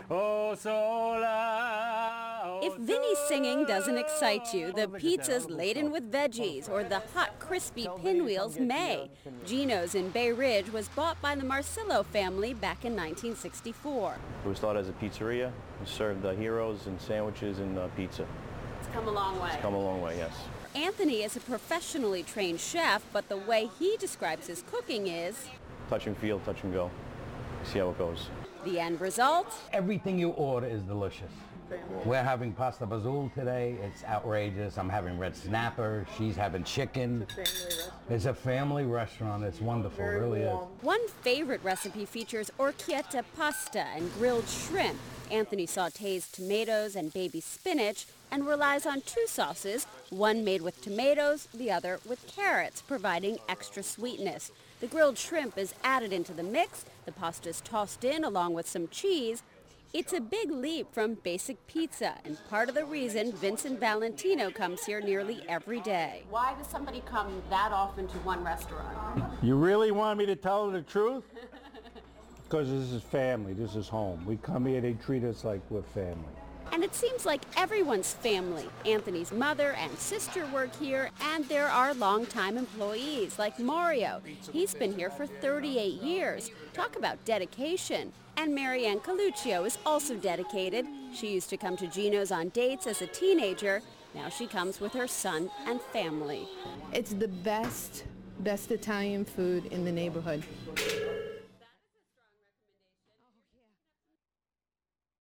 Oh, sola. If Vinny's singing doesn't excite you, the pizzas laden with veggies or the hot, crispy pinwheels may. Gino's in Bay Ridge was bought by the Marcillo family back in 1964. It was started as a pizzeria. We served heroes and sandwiches and pizza. It's come a long way. It's come a long way, yes. Anthony is a professionally trained chef, but the way he describes his cooking is Touch and feel, touch and go. See how it goes. the end result. Everything you order is delicious. We're having pasta bazool today. It's outrageous. I'm having red snapper. She's having chicken. It's a family restaurant. It's wonderful. It really is. One favorite recipe features orecchietta pasta and grilled shrimp. Anthony sautés tomatoes and baby spinach and relies on two sauces, one made with tomatoes, the other with carrots, providing extra sweetness. The grilled shrimp is added into the mix, the pasta is tossed in along with some cheese. It's a big leap from basic pizza and part of the reason Vincent Valentino comes here nearly every day. Why does somebody come that often to one restaurant? You really want me to tell the truth? Because this is family, this is home. We come here, they treat us like we're family. And it seems like everyone's family. Anthony's mother and sister work here, and there are longtime employees like Mario. He's been here for 38 years. Talk about dedication. And Marianne Coluccio is also dedicated. She used to come to Gino's on dates as a teenager. Now she comes with her son and family. It's the best Italian food in the neighborhood.